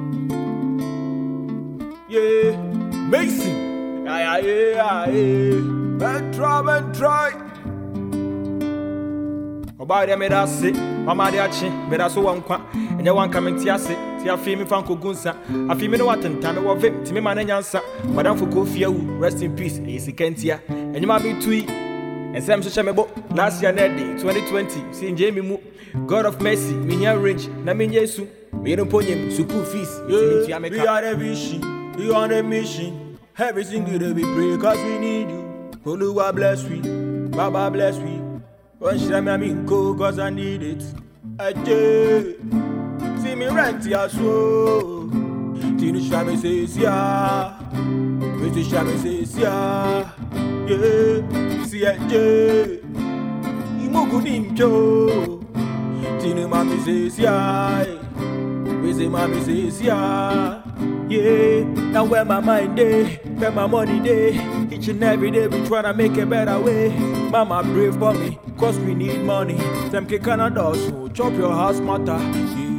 Yeah, Mason. Yeah. And try. About them, I say, Mama Diachi, but I saw one quack, and you want coming Tiasi, Tia Fimi Fanko Gunsa. I feel me no what and time of it, Timmy Manansa, Madame Fukofia, rest in peace, Easy Kentia, and you might be twee. And Sam Shamebo, last year, 2020, seeing Jamie Moo, God of mercy, me here range, Namin Yesu, me don't put him, Suku feast. We are a vision, we on a mission. Every single day we pray, cause we need you. Oluwa bless we, Baba bless we. When should I go, cause I need it. Aje, see me rent ya so. Tinu shame says ya, Mr. Shame says ya. Yeah, see aje, Imogu nimcho. Tinu mami says ya, Mr. Mami says ya. Yeah, now where my mind day, where my money day. Each and every day we tryna make a better way. Mama brave for me, cause we need money. Them kick Canada, so chop your house matter. Yeah.